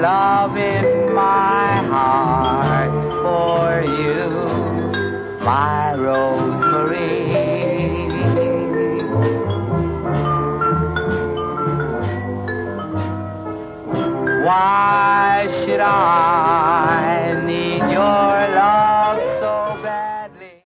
love in my heart for you, my Rosemary. Why should I